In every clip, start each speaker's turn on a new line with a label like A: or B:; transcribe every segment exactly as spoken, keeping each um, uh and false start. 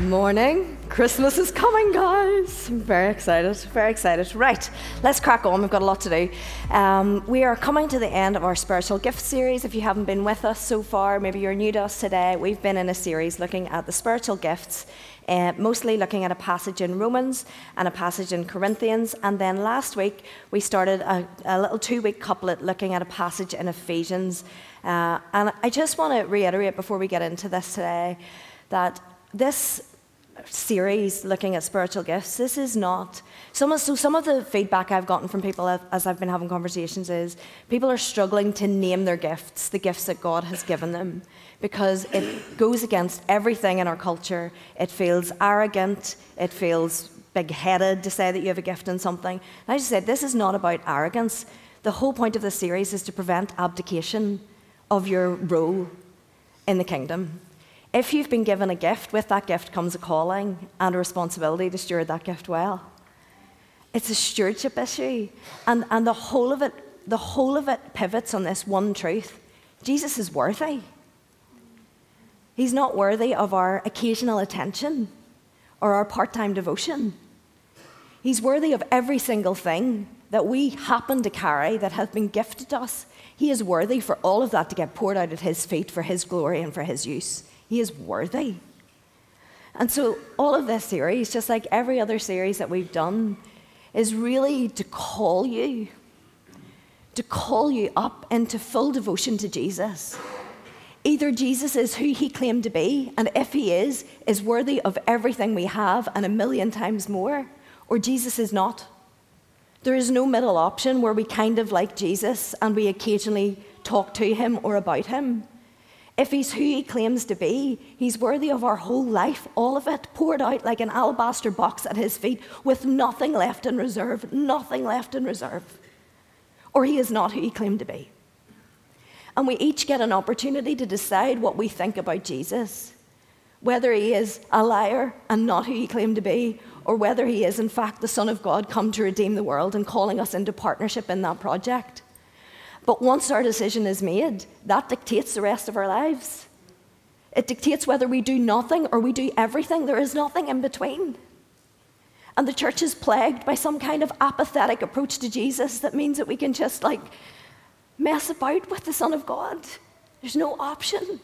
A: Morning. Christmas is coming, guys. I'm very excited, very excited. Right, let's crack on. We've got a lot to do. Um, we are coming to the end of our spiritual gift series. If you haven't been with us so far, maybe you're new to us today, we've been in a series looking at the spiritual gifts, uh, mostly looking at a passage in Romans and a passage in Corinthians. And then last week, we started a, a little two-week couplet looking at a passage in Ephesians. Uh, and I just want to reiterate before we get into this today that this series looking at spiritual gifts, this is not some of, so some of the feedback I've gotten from people as I've been having conversations is people are struggling to name their gifts, the gifts that God has given them, because it goes against everything in our culture. It feels arrogant, it feels big-headed to say that you have a gift in something. And I just said, this is not about arrogance. The whole point of this series is to prevent abdication of your role in the kingdom. If you've been given a gift, with that gift comes a calling and a responsibility to steward that gift well. It's a stewardship issue. And, and the whole of it, the whole of it pivots on this one truth. Jesus is worthy. He's not worthy of our occasional attention or our part-time devotion. He's worthy of every single thing that we happen to carry that has been gifted to us. He is worthy for all of that to get poured out at his feet for his glory and for his use. He is worthy. And so all of this series, just like every other series that we've done, is really to call you, to call you up into full devotion to Jesus. Either Jesus is who he claimed to be, and if he is, is worthy of everything we have and a million times more, or Jesus is not. There is no middle option where we kind of like Jesus and we occasionally talk to him or about him. If he's who he claims to be, he's worthy of our whole life, all of it, poured out like an alabaster box at his feet with nothing left in reserve, nothing left in reserve. Or he is not who he claimed to be. And we each get an opportunity to decide what we think about Jesus, whether he is a liar and not who he claimed to be, or whether he is in fact the Son of God come to redeem the world and calling us into partnership in that project. But once our decision is made, that dictates the rest of our lives. It dictates whether we do nothing or we do everything. There is nothing in between. And the church is plagued by some kind of apathetic approach to Jesus that means that we can just like mess about with the Son of God. There's no option.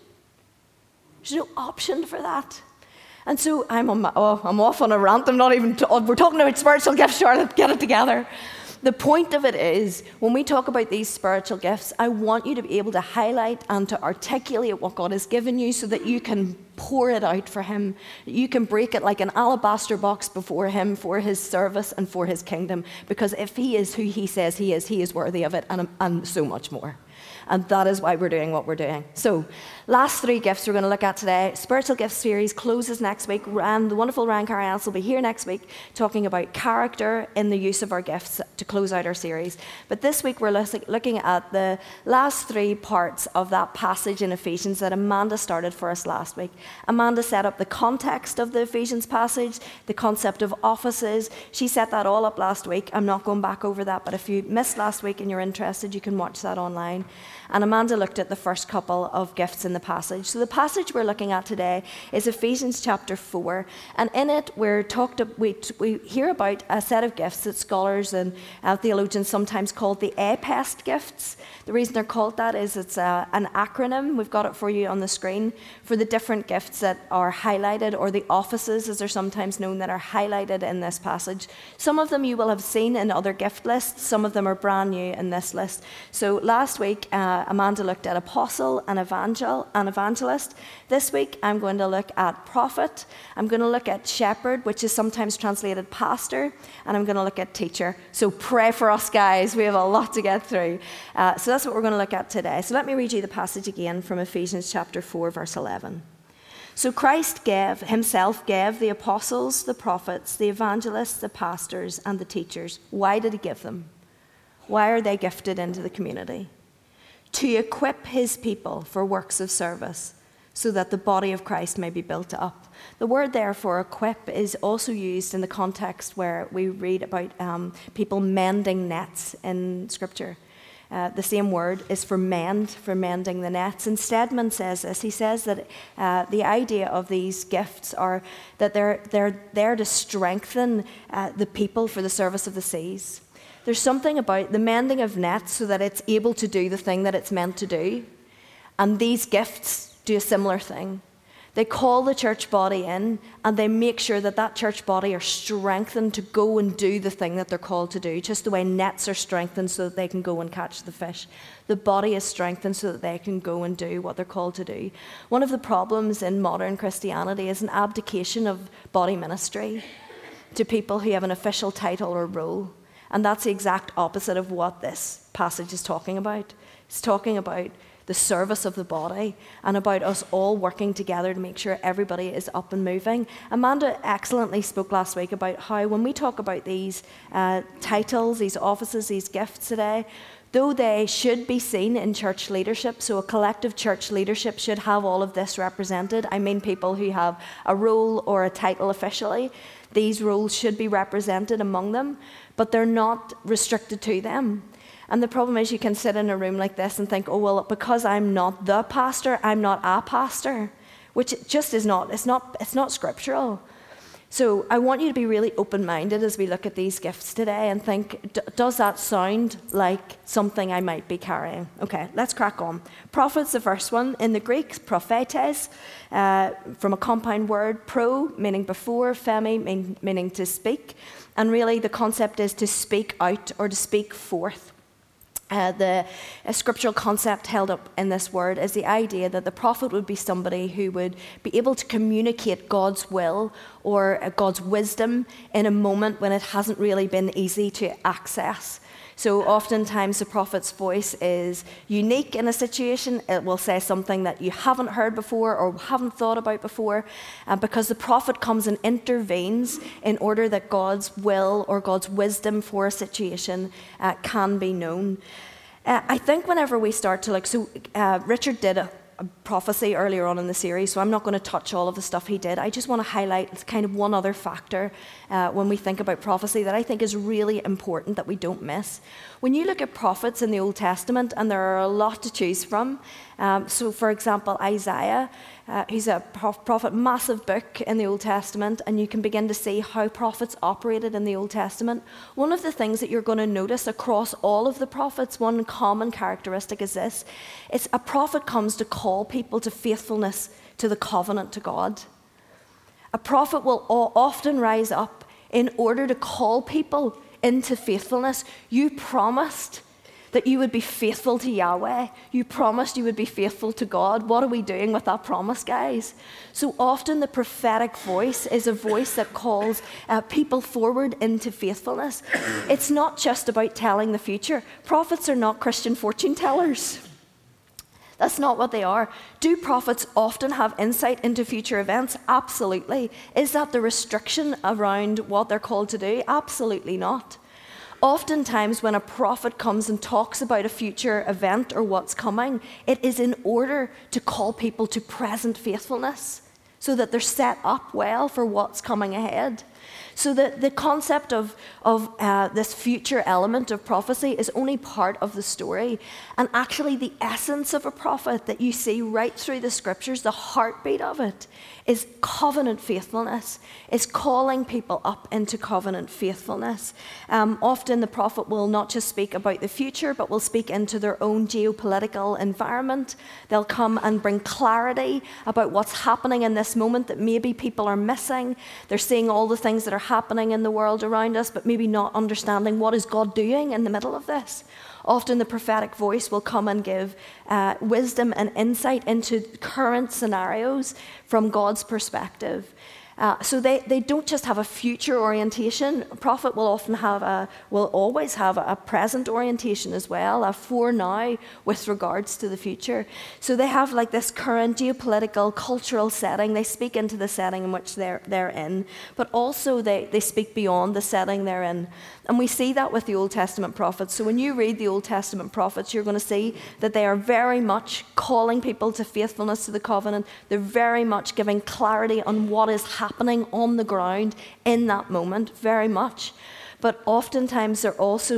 A: There's no option for that. And so I'm on my, oh, I'm off on a rant. I'm not even, oh, we're talking about spiritual gifts, Charlotte, get it together. The point of it is, when we talk about these spiritual gifts, I want you to be able to highlight and to articulate what God has given you so that you can pour it out for him. You can break it like an alabaster box before him for his service and for his kingdom. Because if he is who he says he is, he is worthy of it and, and so much more. And that is why we're doing what we're doing. So, last three gifts we're going to look at today. Spiritual Gifts series closes next week. And the wonderful Ryan Carriance will be here next week talking about character in the use of our gifts to close out our series. But this week we're looking at the last three parts of that passage in Ephesians that Amanda started for us last week. Amanda set up the context of the Ephesians passage, the concept of offices. She set that all up last week. I'm not going back over that, but if you missed last week and you're interested, you can watch that online. And Amanda looked at the first couple of gifts in the passage. So the passage we're looking at today is Ephesians chapter four. And in it, we're talked, we, we hear about a set of gifts that scholars and uh, theologians sometimes call the APEST gifts. The reason they're called that is it's a, an acronym. We've got it for you on the screen for the different gifts that are highlighted, or the offices, as they're sometimes known, that are highlighted in this passage. Some of them you will have seen in other gift lists. Some of them are brand new in this list. So last week, uh, Amanda looked at apostle and evangel and evangelist. This week, I'm going to look at prophet. I'm going to look at shepherd, which is sometimes translated pastor, and I'm going to look at teacher. So pray for us, guys. We have a lot to get through. Uh, so that's what we're going to look at today. So let me read you the passage again from Ephesians chapter four, verse eleven. So Christ gave, himself gave the apostles, the prophets, the evangelists, the pastors, and the teachers. Why did he give them? Why are they gifted into the community? To equip his people for works of service, so that the body of Christ may be built up. The word there for equip is also used in the context where we read about um, people mending nets in Scripture. uh, the same word, is for mend, for mending the nets. And Stedman says this. He says that uh, the idea of these gifts are that they're, they're there to strengthen uh, the people for the service of the seas. There's something about the mending of nets so that it's able to do the thing that it's meant to do. And these gifts do a similar thing. They call the church body in and they make sure that that church body are strengthened to go and do the thing that they're called to do, just the way nets are strengthened so that they can go and catch the fish. The body is strengthened so that they can go and do what they're called to do. One of the problems in modern Christianity is an abdication of body ministry to people who have an official title or role. And that's the exact opposite of what this passage is talking about. It's talking about the service of the body and about us all working together to make sure everybody is up and moving. Amanda excellently spoke last week about how when we talk about these uh, titles, these offices, these gifts today, though they should be seen in church leadership, so a collective church leadership should have all of this represented. I mean people who have a role or a title officially. These roles should be represented among them, but they're not restricted to them. And the problem is you can sit in a room like this and think, oh, well, because I'm not the pastor, I'm not a pastor, which just is not, it's not, it's not scriptural. So I want you to be really open-minded as we look at these gifts today and think, does that sound like something I might be carrying? Okay, let's crack on. Prophet's the first one. In the Greek, prophetes, uh, from a compound word, pro, meaning before, femi, mean, meaning to speak. And really the concept is to speak out or to speak forth. Uh, the uh, scriptural concept held up in this word is the idea that the prophet would be somebody who would be able to communicate God's will or uh, God's wisdom in a moment when it hasn't really been easy to access. So oftentimes the prophet's voice is unique in a situation. It will say something that you haven't heard before or haven't thought about before, uh, because the prophet comes and intervenes in order that God's will or God's wisdom for a situation uh, can be known. Uh, I think whenever we start to look, so uh, Richard did a, a prophecy earlier on in the series, so I'm not going to touch all of the stuff he did. I just want to highlight kind of one other factor uh, when we think about prophecy that I think is really important that we don't miss. When you look at prophets in the Old Testament, and there are a lot to choose from, um, so for example, Isaiah, uh, he's a prophet, massive book in the Old Testament, and you can begin to see how prophets operated in the Old Testament. One of the things that you're going to notice across all of the prophets, one common characteristic is this: it's a prophet comes to call people to faithfulness to the covenant to God. A prophet will often rise up in order to call people into faithfulness. You promised that you would be faithful to Yahweh. You promised you would be faithful to God. What are we doing with that promise, guys? So often the prophetic voice is a voice that calls uh, people forward into faithfulness. It's not just about telling the future. Prophets are not Christian fortune tellers. That's not what they are. Do prophets often have insight into future events? Absolutely. Is that the restriction around what they're called to do? Absolutely not. Oftentimes when a prophet comes and talks about a future event or what's coming, it is in order to call people to present faithfulness so that they're set up well for what's coming ahead. So the, the concept of, of uh, this future element of prophecy is only part of the story. And actually the essence of a prophet that you see right through the scriptures, the heartbeat of it, is covenant faithfulness, is calling people up into covenant faithfulness. Um, often the prophet will not just speak about the future, but will speak into their own geopolitical environment. They'll come and bring clarity about what's happening in this moment that maybe people are missing. They're seeing all the things that are happening in the world around us, but maybe not understanding what is God doing in the middle of this. Often the prophetic voice will come and give uh, wisdom and insight into current scenarios from God's perspective. Uh, so they, they don't just have a future orientation. A prophet will often have a, will always have a, a present orientation as well, a for now with regards to the future. So they have like this current geopolitical, cultural setting. They speak into the setting in which they're, they're in, but also they, they speak beyond the setting they're in. And we see that with the Old Testament prophets. So when you read the Old Testament prophets, you're going to see that they are very much calling people to faithfulness to the covenant. They're very much giving clarity on what is happening on the ground in that moment, very much. But oftentimes they're also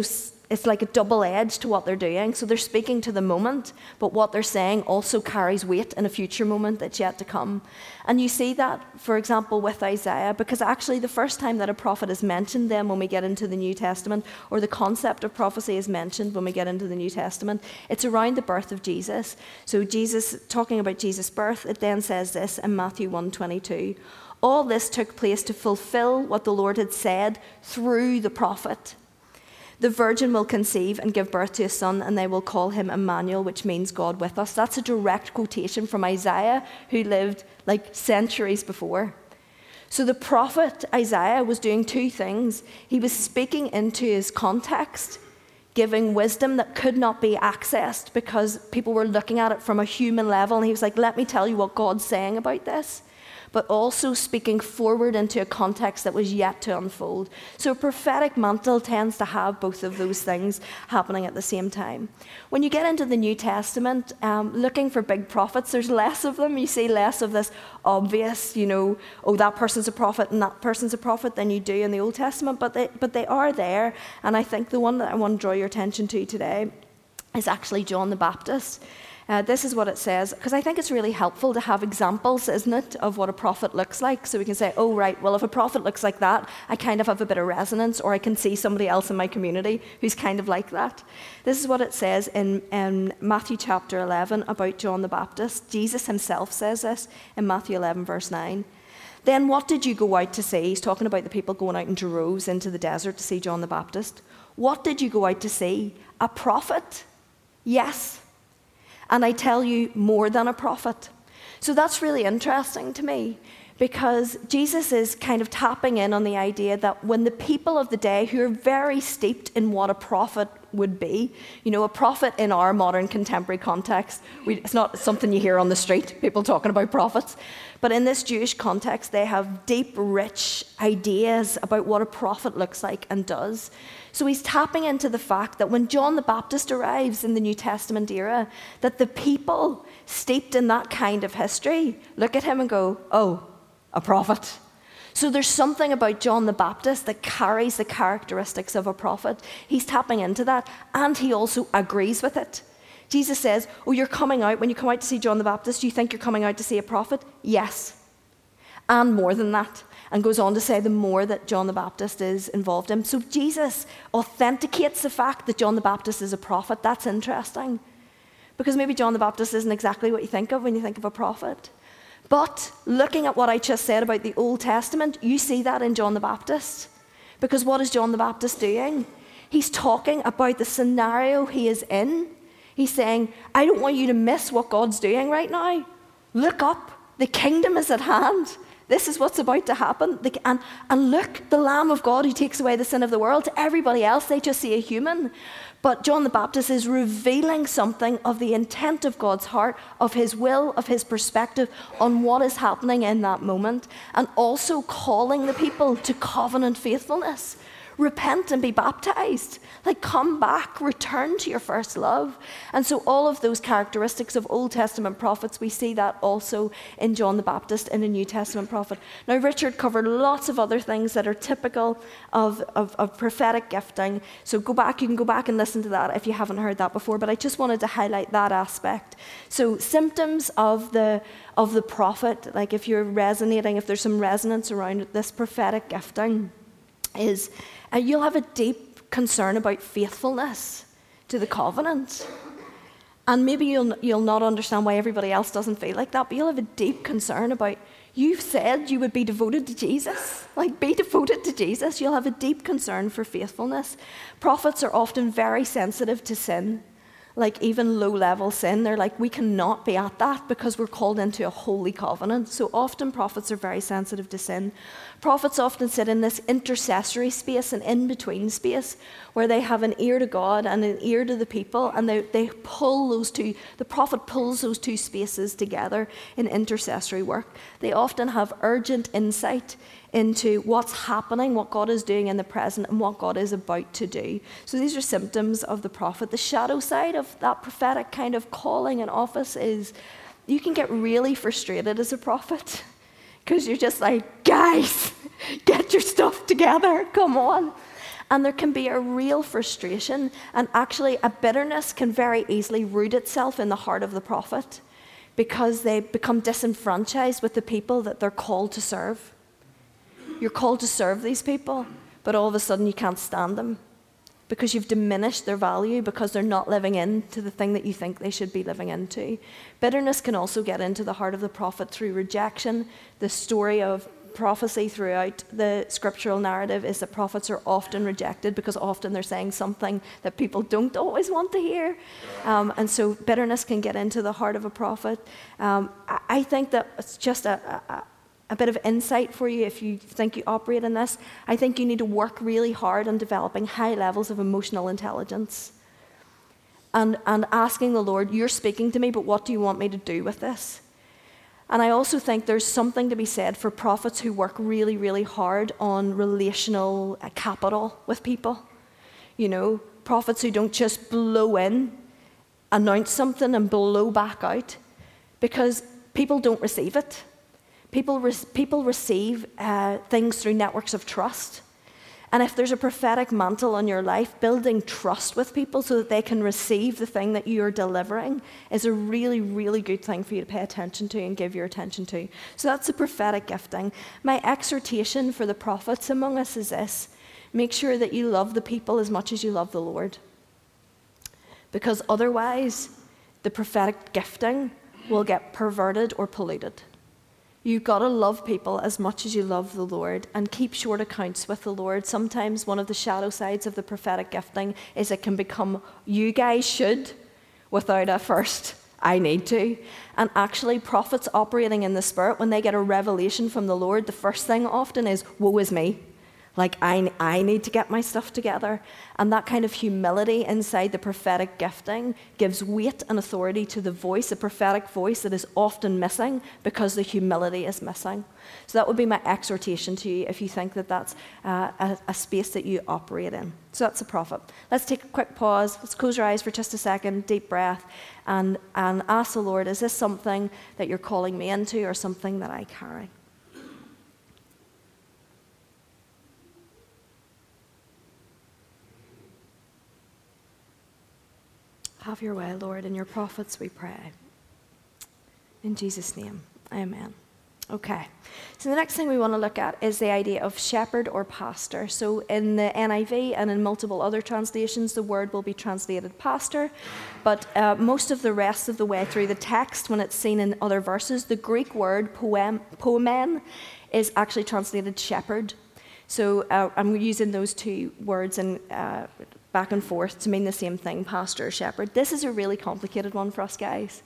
A: it's like a double edge to what they're doing. So they're speaking to the moment, but what they're saying also carries weight in a future moment that's yet to come. And you see that, for example, with Isaiah, because actually the first time that a prophet is mentioned then when we get into the New Testament, or the concept of prophecy is mentioned when we get into the New Testament, it's around the birth of Jesus. So Jesus, talking about Jesus' birth, it then says this in Matthew one twenty-two. All this took place to fulfill what the Lord had said through the prophet. The virgin will conceive and give birth to a son, and they will call him Emmanuel, which means God with us. That's a direct quotation from Isaiah, who lived like centuries before. So the prophet Isaiah was doing two things. He was speaking into his context, giving wisdom that could not be accessed because people were looking at it from a human level. And he was like, let me tell you what God's saying about this. But also speaking forward into a context that was yet to unfold. So a prophetic mantle tends to have both of those things happening at the same time. When you get into the New Testament, um, looking for big prophets, there's less of them. You see less of this obvious, you know, oh, that person's a prophet and that person's a prophet than you do in the Old Testament, but they, but they are there. And I think the one that I want to draw your attention to today is actually John the Baptist. Uh, this is what it says, because I think it's really helpful to have examples, isn't it, of what a prophet looks like. So we can say, oh, right, well, if a prophet looks like that, I kind of have a bit of resonance, or I can see somebody else in my community who's kind of like that. This is what it says in, in Matthew chapter eleven about John the Baptist. Jesus himself says this in Matthew eleven, verse nine. Then what did you go out to see? He's talking about the people going out in droves into the desert to see John the Baptist. What did you go out to see? A prophet? Yes. And I tell you, more than a prophet. So that's really interesting to me, because Jesus is kind of tapping in on the idea that when the people of the day, who are very steeped in what a prophet would be, you know, a prophet in our modern contemporary context, we, it's not something you hear on the street, people talking about prophets, but in this Jewish context, they have deep, rich ideas about what a prophet looks like and does. So he's tapping into the fact that when John the Baptist arrives in the New Testament era, that the people steeped in that kind of history look at him and go, oh, a prophet. So there's something about John the Baptist that carries the characteristics of a prophet. He's tapping into that, and he also agrees with it. Jesus says, oh, you're coming out, when you come out to see John the Baptist, you think you're coming out to see a prophet? Yes. And more than that. And goes on to say the more that John the Baptist is involved in. So Jesus authenticates the fact that John the Baptist is a prophet. That's interesting. Because maybe John the Baptist isn't exactly what you think of when you think of a prophet. But looking at what I just said about the Old Testament, you see that in John the Baptist. Because what is John the Baptist doing? He's talking about the scenario he is in. He's saying, I don't want you to miss what God's doing right now. Look up. The kingdom is at hand. This is what's about to happen. And, and look, the Lamb of God who takes away the sin of the world. To everybody else, they just see a human. But John the Baptist is revealing something of the intent of God's heart, of his will, of his perspective on what is happening in that moment, and also calling the people to covenant faithfulness. Repent and be baptized. Like, come back, return to your first love. And so all of those characteristics of Old Testament prophets, we see that also in John the Baptist and a New Testament prophet. Now, Richard covered lots of other things that are typical of, of, of prophetic gifting. So go back, you can go back and listen to that if you haven't heard that before, but I just wanted to highlight that aspect. So symptoms of the, of the prophet, like if you're resonating, if there's some resonance around this prophetic gifting, is uh, you'll have a deep concern about faithfulness to the covenant. And maybe you'll you'll not understand why everybody else doesn't feel like that, but you'll have a deep concern about, you've said you would be devoted to Jesus. Like, be devoted to Jesus. You'll have a deep concern for faithfulness. Prophets are often very sensitive to sin. Like even low-level sin, they're like, we cannot be at that because we're called into a holy covenant. So often prophets are very sensitive to sin. Prophets often sit in this intercessory space, an in-between space, where they have an ear to God and an ear to the people, and they, they pull those two, the prophet pulls those two spaces together in intercessory work. They often have urgent insight into what's happening, what God is doing in the present, and what God is about to do. So these are symptoms of the prophet. The shadow side of that prophetic kind of calling and office is you can get really frustrated as a prophet because you're just like, guys, get your stuff together, come on. And there can be a real frustration, and actually a bitterness can very easily root itself in the heart of the prophet because they become disenfranchised with the people that they're called to serve. You're called to serve these people, but all of a sudden you can't stand them because you've diminished their value because they're not living into the thing that you think they should be living into. Bitterness can also get into the heart of the prophet through rejection. The story of prophecy throughout the scriptural narrative is that prophets are often rejected because often they're saying something that people don't always want to hear. Um, and so bitterness can get into the heart of a prophet. Um, I, I think that it's just a, a, a bit of insight for you if you think you operate in this. I think you need to work really hard on developing high levels of emotional intelligence and, and asking the Lord, you're speaking to me, but what do you want me to do with this? And I also think there's something to be said for prophets who work really, really hard on relational capital with people. You know, prophets who don't just blow in, announce something and blow back out because people don't receive it. People, re- people receive uh, things through networks of trust. And if there's a prophetic mantle on your life, building trust with people so that they can receive the thing that you're delivering is a really, really good thing for you to pay attention to and give your attention to. So that's the prophetic gifting. My exhortation for the prophets among us is this: make sure that you love the people as much as you love the Lord. Because otherwise, the prophetic gifting will get perverted or polluted. You've got to love people as much as you love the Lord and keep short accounts with the Lord. Sometimes one of the shadow sides of the prophetic gifting is it can become, you guys should, without a first, I need to. And actually, prophets operating in the Spirit, when they get a revelation from the Lord, the first thing often is, woe is me. Like, I, I need to get my stuff together. And that kind of humility inside the prophetic gifting gives weight and authority to the voice, a prophetic voice that is often missing because the humility is missing. So that would be my exhortation to you if you think that that's uh, a, a space that you operate in. So that's a prophet. Let's take a quick pause. Let's close your eyes for just a second, deep breath, and, and ask the Lord, is this something that you're calling me into or something that I carry? Have your way, Lord, in your prophets we pray. In Jesus' name, amen. Okay, so the next thing we want to look at is the idea of shepherd or pastor. So in the N I V and in multiple other translations, the word will be translated pastor, but uh, most of the rest of the way through the text, when it's seen in other verses, the Greek word poem, poemen is actually translated shepherd. So uh, I'm using those two words in uh, back and forth to mean the same thing, pastor or shepherd. This is a really complicated one for us guys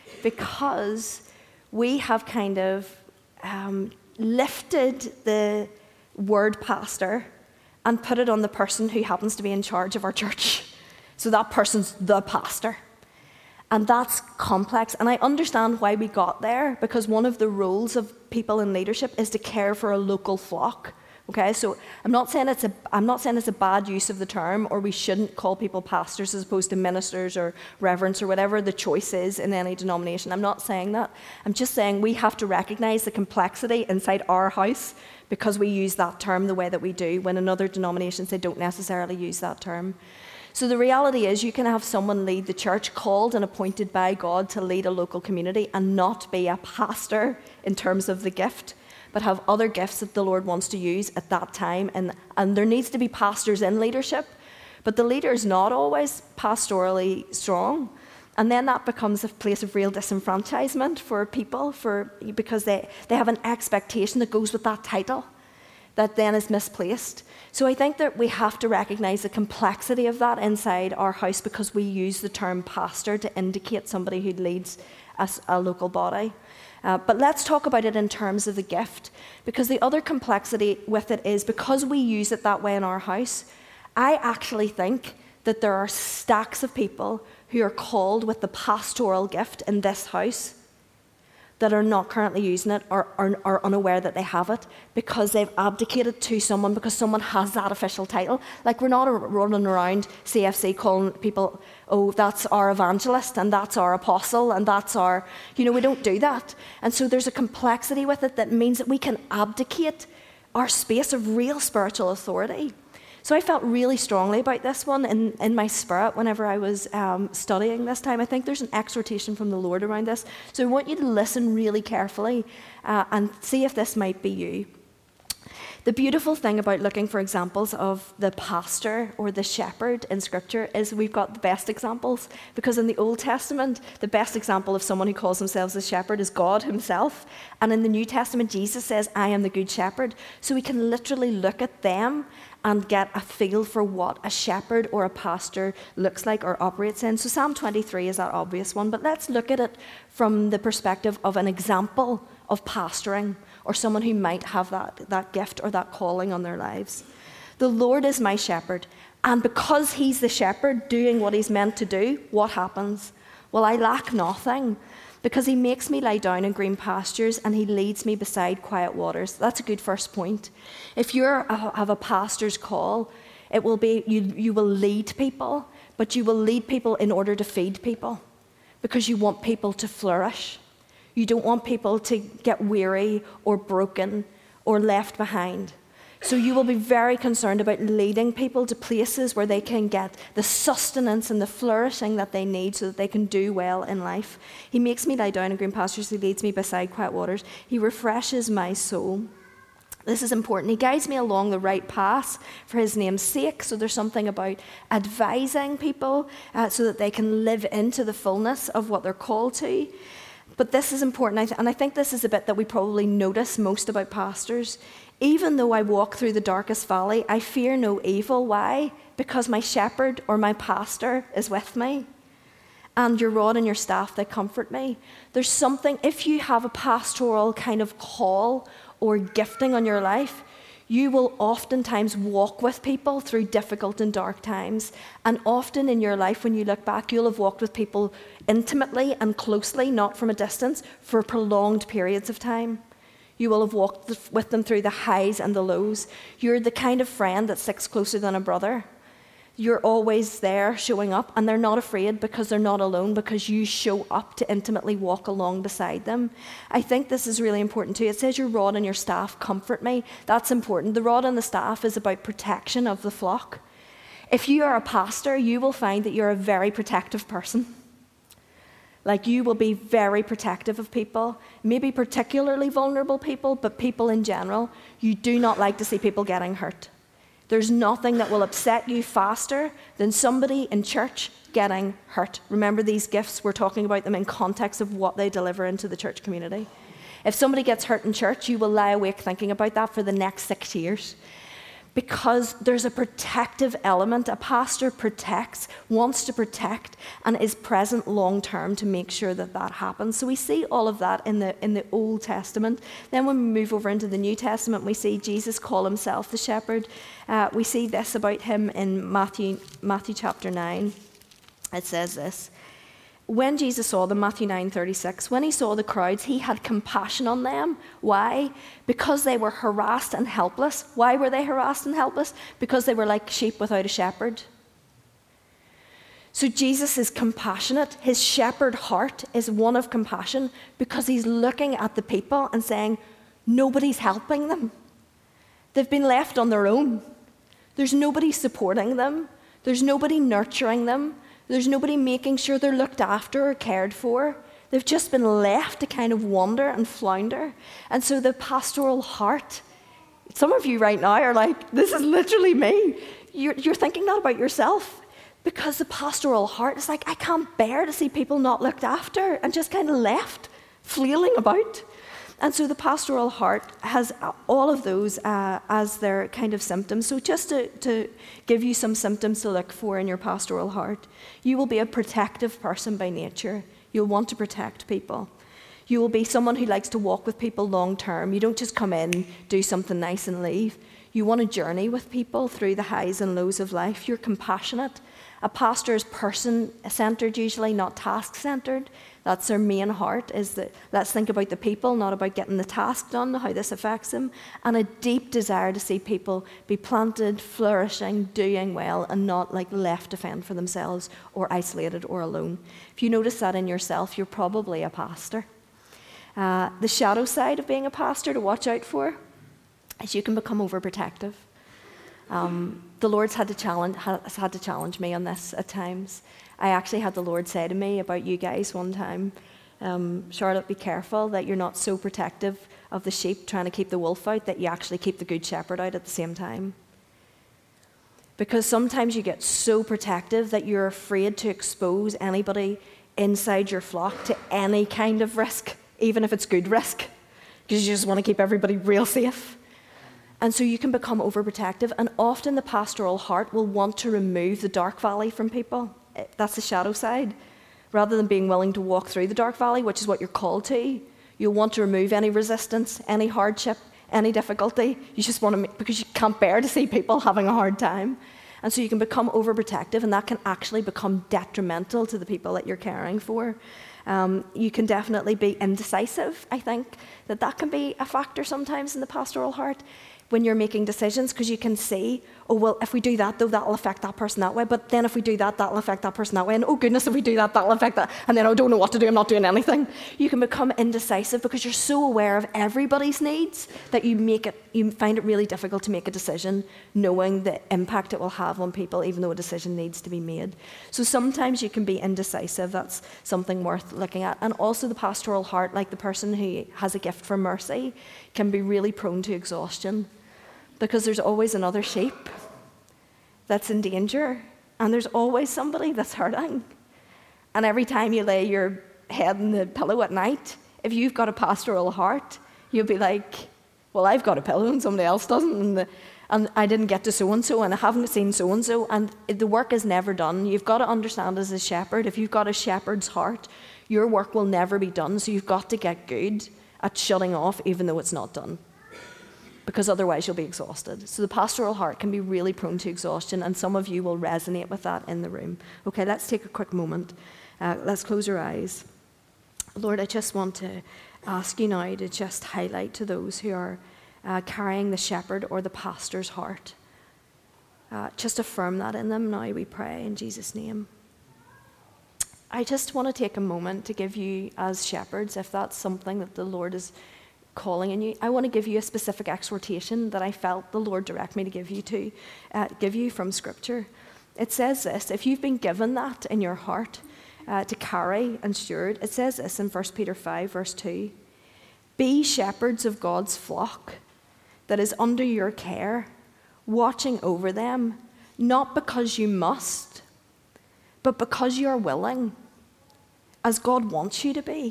A: because we have kind of um, lifted the word pastor and put it on the person who happens to be in charge of our church. So that person's the pastor. And that's complex. And I understand why we got there, because one of the roles of people in leadership is to care for a local flock. Okay, so I'm not saying it's a I'm not saying it's a bad use of the term, or we shouldn't call people pastors as opposed to ministers or reverends or whatever the choice is in any denomination. I'm not saying that. I'm just saying we have to recognize the complexity inside our house because we use that term the way that we do, when in other denominations they don't necessarily use that term. So the reality is you can have someone lead the church called and appointed by God to lead a local community and not be a pastor in terms of the gift, but have other gifts that the Lord wants to use at that time. And, and there needs to be pastors in leadership, but the leader is not always pastorally strong. And then that becomes a place of real disenfranchisement for people for because they, they have an expectation that goes with that title that then is misplaced. So I think that we have to recognize the complexity of that inside our house because we use the term pastor to indicate somebody who leads a, a local body. Uh, but let's talk about it in terms of the gift, because the other complexity with it is because we use it that way in our house, I actually think that there are stacks of people who are called with the pastoral gift in this house that are not currently using it or are, are unaware that they have it because they've abdicated to someone because someone has that official title. Like, we're not running around C F C calling people, oh, that's our evangelist and that's our apostle and that's our, you know, we don't do that. And so there's a complexity with it that means that we can abdicate our space of real spiritual authority. So I felt really strongly about this one in, in my spirit whenever I was um, studying this time. I think there's an exhortation from the Lord around this. So I want you to listen really carefully uh, and see if this might be you. The beautiful thing about looking for examples of the pastor or the shepherd in Scripture is we've got the best examples, because in the Old Testament, the best example of someone who calls themselves a shepherd is God himself. And in the New Testament, Jesus says, I am the good shepherd. So we can literally look at them and get a feel for what a shepherd or a pastor looks like or operates in. So Psalm twenty-three is that obvious one, but let's look at it from the perspective of an example of pastoring, or someone who might have that, that gift or that calling on their lives. The Lord is my shepherd, and because he's the shepherd doing what he's meant to do, what happens? Well, I lack nothing, because he makes me lie down in green pastures and he leads me beside quiet waters. That's a good first point. If you have a pastor's call, it will be you, you will lead people, but you will lead people in order to feed people, because you want people to flourish. You don't want people to get weary or broken or left behind. So you will be very concerned about leading people to places where they can get the sustenance and the flourishing that they need so that they can do well in life. He makes me lie down in green pastures. He leads me beside quiet waters. He refreshes my soul. This is important. He guides me along the right path for his name's sake. So there's something about advising people uh, so that they can live into the fullness of what they're called to. But this is important, and I think this is a bit that we probably notice most about pastors. Even though I walk through the darkest valley, I fear no evil. Why? Because my shepherd or my pastor is with me. And your rod and your staff, they comfort me. There's something, if you have a pastoral kind of call or gifting on your life, you will oftentimes walk with people through difficult and dark times. And often in your life, when you look back, you'll have walked with people intimately and closely, not from a distance, for prolonged periods of time. You will have walked with them through the highs and the lows. You're the kind of friend that sticks closer than a brother. You're always there showing up, and they're not afraid because they're not alone, because you show up to intimately walk along beside them. I think this is really important too. It says your rod and your staff comfort me. That's important. The rod and the staff is about protection of the flock. If you are a pastor, you will find that you're a very protective person. Like, you will be very protective of people, maybe particularly vulnerable people, but people in general. You do not like to see people getting hurt. There's nothing that will upset you faster than somebody in church getting hurt. Remember, these gifts, we're talking about them in context of what they deliver into the church community. If somebody gets hurt in church, you will lie awake thinking about that for the next six years. Because there's a protective element. A pastor protects, wants to protect, and is present long term to make sure that that happens. So we see all of that in the in the Old Testament. Then when we move over into the New Testament, we see Jesus call himself the shepherd. Uh, we see this about him in Matthew, Matthew chapter nine. It says this. When Jesus saw them, Matthew nine thirty-six, when he saw the crowds, he had compassion on them. Why? Because they were harassed and helpless. Why were they harassed and helpless? Because they were like sheep without a shepherd. So Jesus is compassionate. His shepherd heart is one of compassion, because he's looking at the people and saying, nobody's helping them. They've been left on their own. There's nobody supporting them. There's nobody nurturing them. There's nobody making sure they're looked after or cared for. They've just been left to kind of wander and flounder. And so the pastoral heart, some of you right now are like, this is literally me. You're, you're thinking that about yourself. Because the pastoral heart is like, I can't bear to see people not looked after and just kind of left, flailing about. And so the pastoral heart has all of those uh, as their kind of symptoms. So just to, to give you some symptoms to look for in your pastoral heart, you will be a protective person by nature. You'll want to protect people. You will be someone who likes to walk with people long term. You don't just come in, do something nice and leave. You want to journey with people through the highs and lows of life. You're compassionate. A pastor is person-centered usually, not task-centered. That's their main heart, is that let's think about the people, not about getting the task done, how this affects them. And a deep desire to see people be planted, flourishing, doing well, and not like left to fend for themselves or isolated or alone. If you notice that in yourself, you're probably a pastor. Uh, the shadow side of being a pastor to watch out for is you can become overprotective. Um, the Lord's had to challenge has had to challenge me on this at times. I actually had the Lord say to me about you guys one time, um, Charlotte, be careful that you're not so protective of the sheep, trying to keep the wolf out, that you actually keep the good shepherd out at the same time. Because sometimes you get so protective that you're afraid to expose anybody inside your flock to any kind of risk, even if it's good risk, because you just want to keep everybody real safe. And so you can become overprotective, and often the pastoral heart will want to remove the dark valley from people. That's the shadow side. Rather than being willing to walk through the dark valley, which is what you're called to, you'll want to remove any resistance, any hardship, any difficulty. You just want to, make, because you can't bear to see people having a hard time. And so you can become overprotective, and that can actually become detrimental to the people that you're caring for. Um, you can definitely be indecisive. I think that that can be a factor sometimes in the pastoral heart when you're making decisions, because you can see, oh, well, if we do that, though, that'll affect that person that way. But then if we do that, that'll affect that person that way. And oh, goodness, if we do that, that'll affect that. And then I don't know what to do. I'm not doing anything. You can become indecisive because you're so aware of everybody's needs that you make it, you find it really difficult to make a decision knowing the impact it will have on people, even though a decision needs to be made. So sometimes you can be indecisive. That's something worth looking at. And also the pastoral heart, like the person who has a gift for mercy, can be really prone to exhaustion, because there's always another sheep that's in danger, and there's always somebody that's hurting. And every time you lay your head in the pillow at night, if you've got a pastoral heart, you'll be like, well, I've got a pillow and somebody else doesn't, and, the, and I didn't get to so-and-so, and I haven't seen so-and-so, and the work is never done. You've got to understand, as a shepherd, if you've got a shepherd's heart, your work will never be done, so you've got to get good at shutting off even though it's not done, because otherwise you'll be exhausted. So the pastoral heart can be really prone to exhaustion, and some of you will resonate with that in the room. Okay, let's take a quick moment. Uh, let's close our eyes. Lord, I just want to ask you now to just highlight to those who are uh, carrying the shepherd or the pastor's heart. Uh, just affirm that in them now, we pray, in Jesus' name. I just want to take a moment to give you, as shepherds, if that's something that the Lord is calling in you, I want to give you a specific exhortation that I felt the Lord direct me to give you to, uh, give you from Scripture. It says this: if you've been given that in your heart uh, to carry and steward, it says this in First Peter five, verse two: be shepherds of God's flock that is under your care, watching over them, not because you must, but because you are willing, as God wants you to be.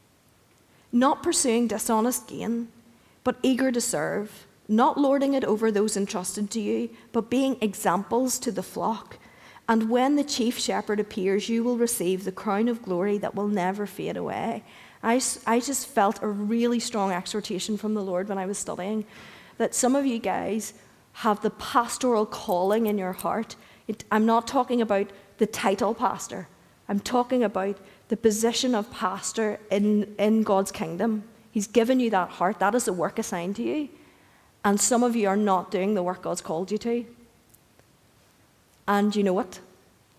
A: Not pursuing dishonest gain, but eager to serve, not lording it over those entrusted to you, but being examples to the flock. And when the chief shepherd appears, you will receive the crown of glory that will never fade away. I, I just felt a really strong exhortation from the Lord when I was studying, that some of you guys have the pastoral calling in your heart. It, I'm not talking about the title pastor. I'm talking about the position of pastor in, in God's kingdom. He's given you that heart. That is the work assigned to you. And some of you are not doing the work God's called you to. And you know it.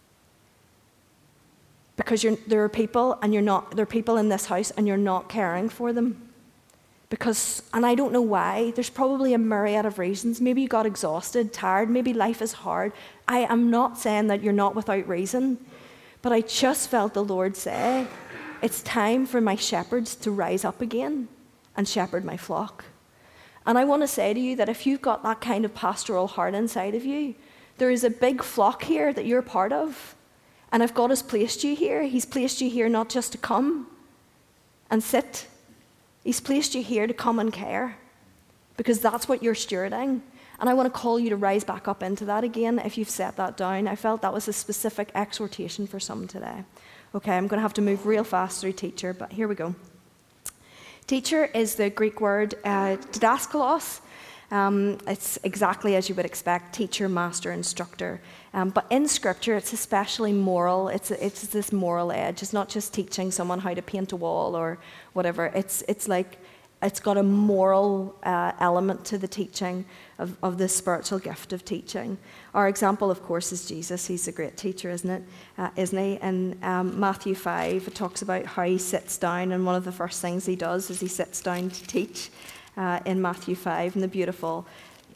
A: Because you're, there are people, and you're not, there are people in this house, and you're not caring for them. Because, and I don't know why, there's probably a myriad of reasons. Maybe you got exhausted, tired, maybe life is hard. I am not saying that you're not without reason. But I just felt the Lord say, it's time for my shepherds to rise up again and shepherd my flock. And I want to say to you that if you've got that kind of pastoral heart inside of you, there is a big flock here that you're part of. And if God has placed you here, He's placed you here not just to come and sit. He's placed you here to come and care, because that's what you're stewarding. And I want to call you to rise back up into that again if you've set that down. I felt that was a specific exhortation for some today. Okay, I'm going to have to move real fast through teacher, but here we go. Teacher is the Greek word uh, didaskalos. Um, it's exactly as you would expect: teacher, master, instructor. Um, but in Scripture, it's especially moral. It's it's this moral edge. It's not just teaching someone how to paint a wall or whatever. It's it's like it's got a moral uh, element to the teaching of, of the spiritual gift of teaching. Our example, of course, is Jesus. He's a great teacher, isn't it? Uh, isn't he? In um, Matthew five, it talks about how he sits down, and one of the first things he does is he sits down to teach uh, in Matthew five, in the beautiful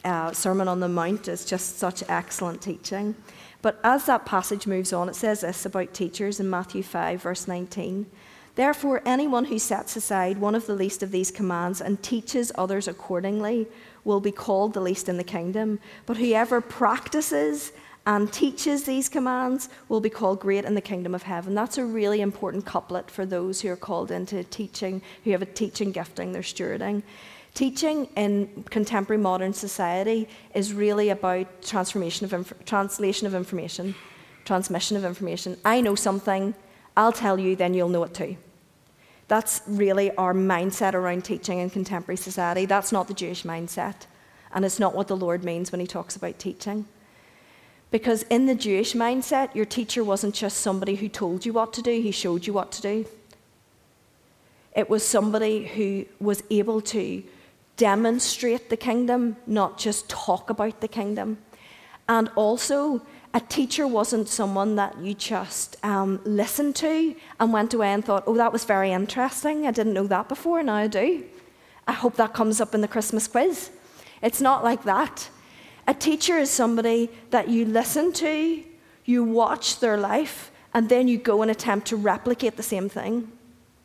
A: uh, Sermon on the Mount is just such excellent teaching. But as that passage moves on, it says this about teachers in Matthew five, verse nineteen. Therefore, anyone who sets aside one of the least of these commands and teaches others accordingly will be called the least in the kingdom. But whoever practices and teaches these commands will be called great in the kingdom of heaven. That's a really important couplet for those who are called into teaching, who have a teaching gifting they're stewarding. Teaching in contemporary modern society is really about transformation of inf- translation of information, transmission of information. I know something, I'll tell you, then you'll know it too. That's really our mindset around teaching in contemporary society. That's not the Jewish mindset, and it's not what the Lord means when he talks about teaching. Because in the Jewish mindset, your teacher wasn't just somebody who told you what to do, he showed you what to do. It was somebody who was able to demonstrate the kingdom, not just talk about the kingdom. And also, a teacher wasn't someone that you just um, listened to and went away and thought, oh, that was very interesting. I didn't know that before, now I do. I hope that comes up in the Christmas quiz. It's not like that. A teacher is somebody that you listen to, you watch their life, and then you go and attempt to replicate the same thing.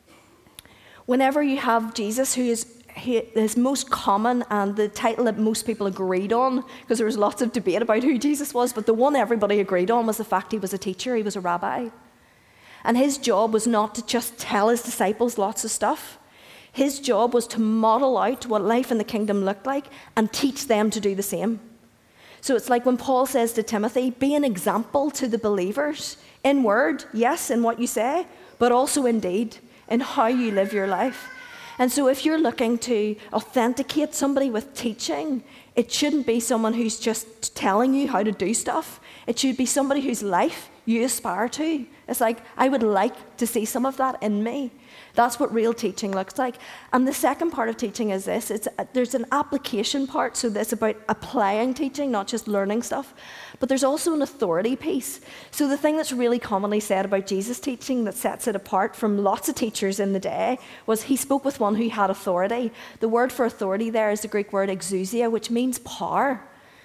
A: Whenever you have Jesus, who is his most common and the title that most people agreed on, because there was lots of debate about who Jesus was, but the one everybody agreed on was the fact he was a teacher, he was a rabbi. And his job was not to just tell his disciples lots of stuff. His job was to model out what life in the kingdom looked like and teach them to do the same. So it's like when Paul says to Timothy, be an example to the believers in word, yes, in what you say, but also in deed, in how you live your life. And so if you're looking to authenticate somebody with teaching, it shouldn't be someone who's just telling you how to do stuff. It should be somebody whose life you aspire to. It's like, I would like to see some of that in me. That's what real teaching looks like. And the second part of teaching is this. It's, there's an application part, so that's about applying teaching, not just learning stuff. But there's also an authority piece. So the thing that's really commonly said about Jesus' teaching that sets it apart from lots of teachers in the day was he spoke with one who had authority. The word for authority there is the Greek word exousia, which means power.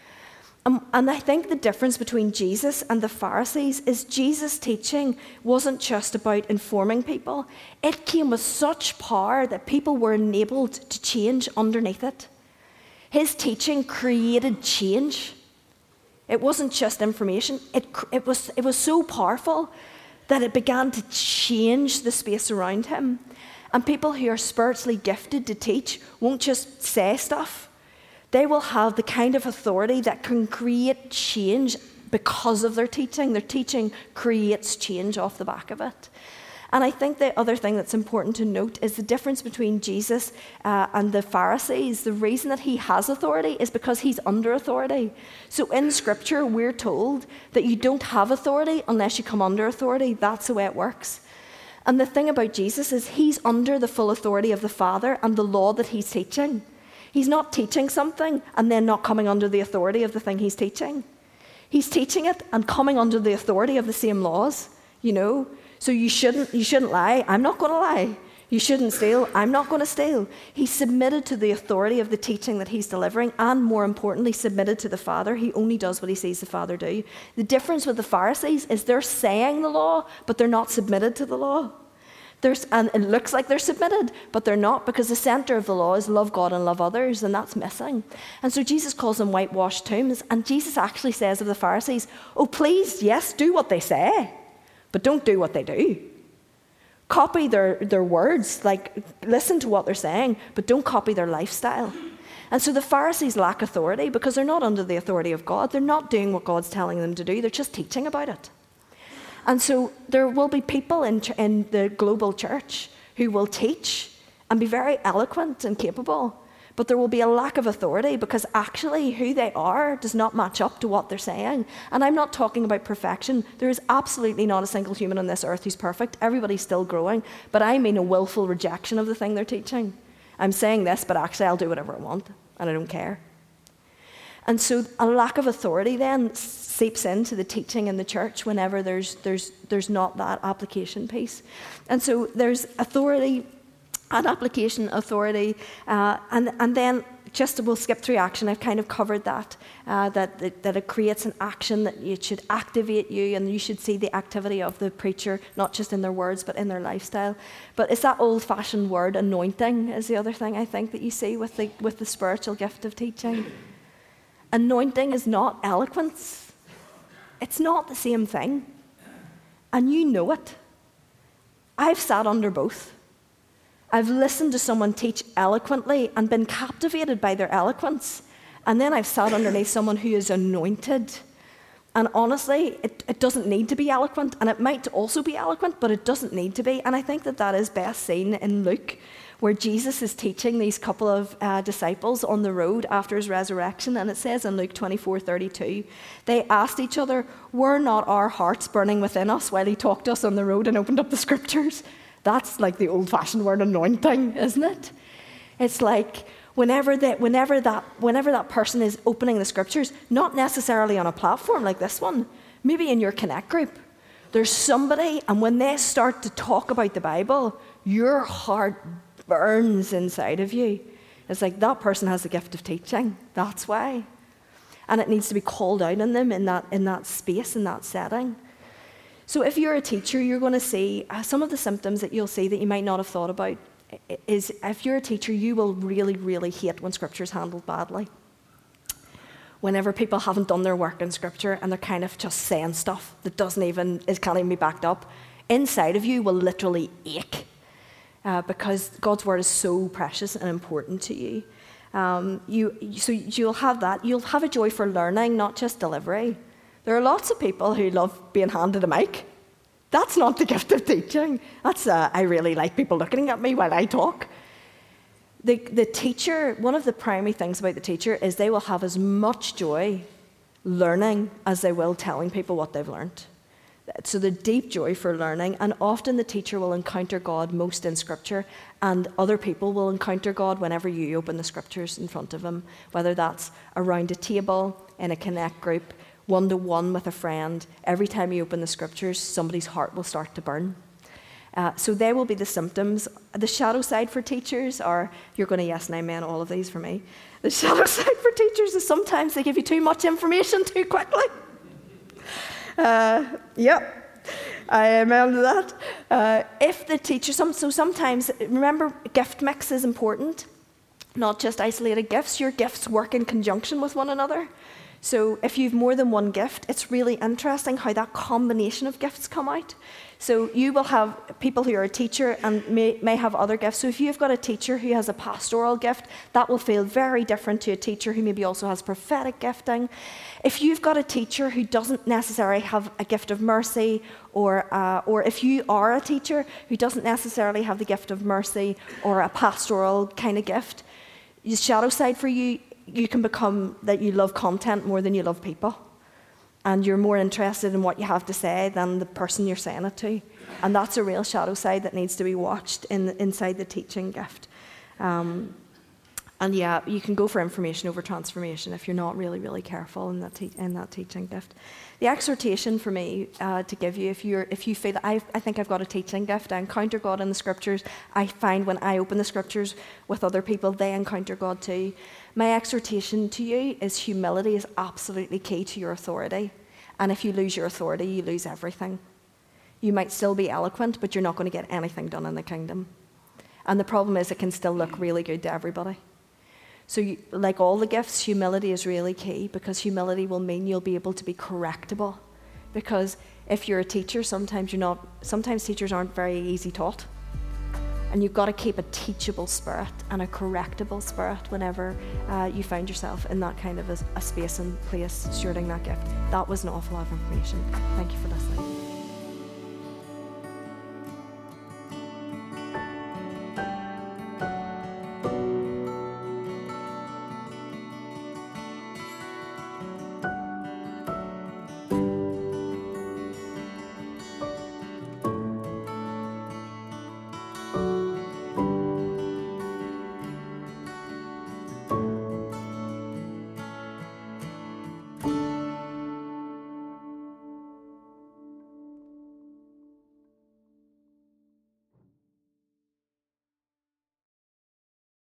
A: Um, and I think the difference between Jesus and the Pharisees is Jesus' teaching wasn't just about informing people. It came with such power that people were enabled to change underneath it. His teaching created change. It wasn't just information. It, it, was, it was so powerful that it began to change the space around him. And people who are spiritually gifted to teach won't just say stuff. They will have the kind of authority that can create change because of their teaching. Their teaching creates change off the back of it. And I think the other thing that's important to note is the difference between Jesus uh, and the Pharisees. The reason that he has authority is because he's under authority. So in Scripture, we're told that you don't have authority unless you come under authority. That's the way it works. And the thing about Jesus is he's under the full authority of the Father and the law that he's teaching. He's not teaching something and then not coming under the authority of the thing he's teaching. He's teaching it and coming under the authority of the same laws, you know. So you shouldn't, you shouldn't lie. I'm not going to lie. You shouldn't steal. I'm not going to steal. He's submitted to the authority of the teaching that he's delivering and, more importantly, submitted to the Father. He only does what he sees the Father do. The difference with the Pharisees is they're saying the law, but they're not submitted to the law. There's, and it looks like they're submitted, but they're not, because the center of the law is love God and love others, and that's missing. And so Jesus calls them whitewashed tombs, and Jesus actually says of the Pharisees, oh, please, yes, do what they say, but don't do what they do. Copy their, their words, like listen to what they're saying, but don't copy their lifestyle. And so the Pharisees lack authority because they're not under the authority of God. They're not doing what God's telling them to do. They're just teaching about it. And so there will be people in, in the global church who will teach and be very eloquent and capable, but there will be a lack of authority because actually who they are does not match up to what they're saying. And I'm not talking about perfection. There is absolutely not a single human on this earth who's perfect. Everybody's still growing, but I mean a willful rejection of the thing they're teaching. I'm saying this, but actually I'll do whatever I want, and I don't care. And so a lack of authority then seeps into the teaching in the church whenever there's there's there's not that application piece. And so there's authority and application authority, uh, and, and then just, we'll skip through action. I've kind of covered that, uh, that, that, that it creates an action, that it should activate you, and you should see the activity of the preacher, not just in their words, but in their lifestyle. But it's that old-fashioned word, anointing, is the other thing I think that you see with the, with the spiritual gift of teaching. Anointing is not eloquence. It's not the same thing. And you know it. I've sat under both. I've listened to someone teach eloquently and been captivated by their eloquence. And then I've sat underneath someone who is anointed. And honestly, it, it doesn't need to be eloquent. And it might also be eloquent, but it doesn't need to be. And I think that that is best seen in Luke, where Jesus is teaching these couple of uh, disciples on the road after his resurrection. And it says in Luke twenty-four thirty-two, they asked each other, were not our hearts burning within us while he talked to us on the road and opened up the scriptures? That's like the old-fashioned word anointing, isn't it? It's like whenever that, whenever that, whenever that person is opening the scriptures, not necessarily on a platform like this one, maybe in your Connect group, there's somebody, and when they start to talk about the Bible, your heart burns inside of you. It's like that person has the gift of teaching. That's why. And it needs to be called out in them in that, in that space, in that setting. So if you're a teacher, you're going to see uh, some of the symptoms that you'll see that you might not have thought about. Is if you're a teacher, you will really, really hate when Scripture's handled badly. Whenever people haven't done their work in Scripture and they're kind of just saying stuff that doesn't even, it can't even be backed up, inside of you will literally ache uh, because God's Word is so precious and important to you. Um, you. So you'll have that. You'll have a joy for learning, not just delivery. There are lots of people who love being handed a mic. That's not the gift of teaching. That's, uh, I really like people looking at me while I talk. The, the teacher, one of the primary things about the teacher is they will have as much joy learning as they will telling people what they've learned. So the deep joy for learning, and often the teacher will encounter God most in Scripture, and other people will encounter God whenever you open the Scriptures in front of them, whether that's around a table, in a Connect group, one-to-one with a friend. Every time you open the Scriptures, somebody's heart will start to burn. Uh, so they will be the symptoms. The shadow side for teachers are, you're going to yes and amen all of these for me. The shadow side for teachers is sometimes they give you too much information too quickly. Uh, yep, I amen to that. Uh, if the teacher, some, so sometimes, remember, gift mix is important, not just isolated gifts. Your gifts work in conjunction with one another. So if you've more than one gift, it's really interesting how that combination of gifts come out. So you will have people who are a teacher and may, may have other gifts. So if you've got a teacher who has a pastoral gift, that will feel very different to a teacher who maybe also has prophetic gifting. If you've got a teacher who doesn't necessarily have a gift of mercy, or uh, or if you are a teacher who doesn't necessarily have the gift of mercy or a pastoral kind of gift, the shadow side for you, you can become that you love content more than you love people. And you're more interested in what you have to say than the person you're saying it to. And that's a real shadow side that needs to be watched in, inside the teaching gift. Um, and yeah, you can go for information over transformation if you're not really, really careful in that, te- in that teaching gift. The exhortation for me uh, to give you, if, you're, if you feel that I, I think I've got a teaching gift, I encounter God in the Scriptures. I find when I open the Scriptures with other people, they encounter God too. My exhortation to you is humility is absolutely key to your authority. And if you lose your authority, you lose everything. You might still be eloquent, but you're not going to get anything done in the kingdom. And the problem is it can still look really good to everybody. So you, like all the gifts, humility is really key, because humility will mean you'll be able to be correctable. Because if you're a teacher, sometimes you're not, sometimes teachers aren't very easy taught. And you've got to keep a teachable spirit and a correctable spirit whenever uh, you find yourself in that kind of a, a space and place stewarding that gift. That was an awful lot of information. Thank you for listening.